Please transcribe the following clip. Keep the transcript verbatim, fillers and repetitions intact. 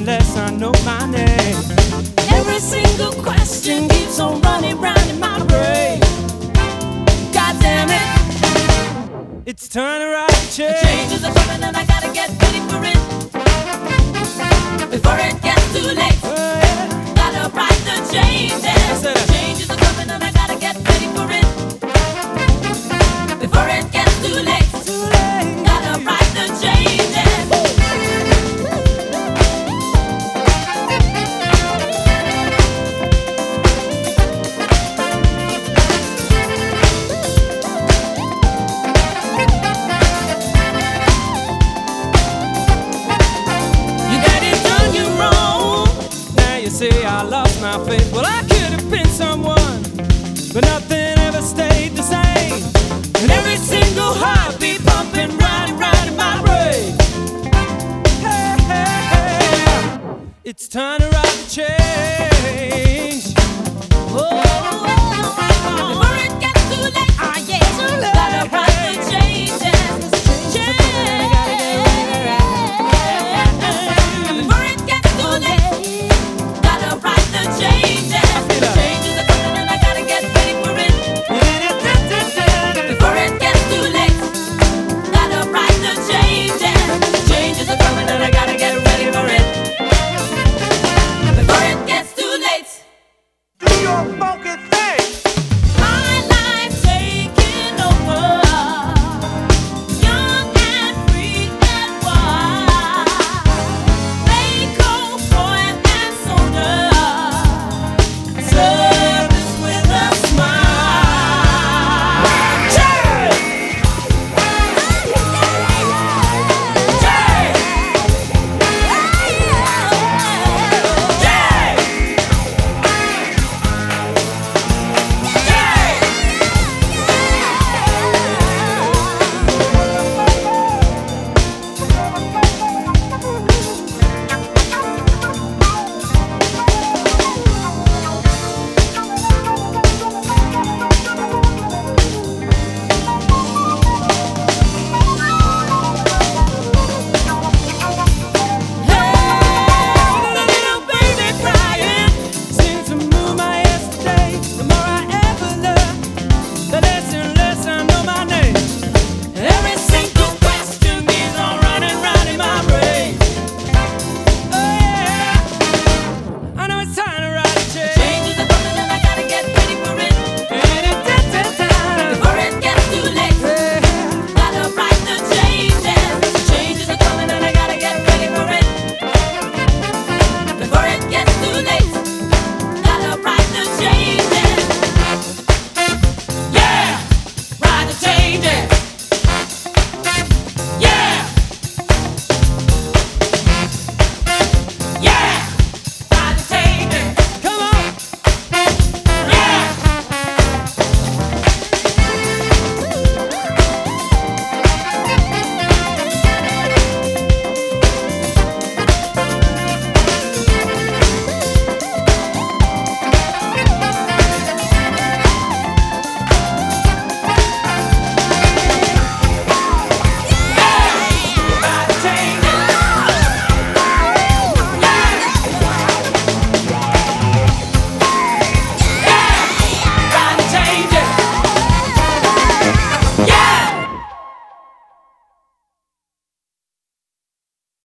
unless I know my name. Every single question keeps on running round in my brain. God damn it, it's time to ride the the change. changes are coming and I gotta get ready for it before it gets too late. Oh, yeah. Gotta ride the changes. The changes are coming and I gotta get ready for it before it gets too late. Too late. Gotta ride the changes. Say I lost my faith. Well, I could have been someone, but nothing ever stayed the same. And every single heartbeat pumping round and round in my brain. Hey, hey, hey. It's time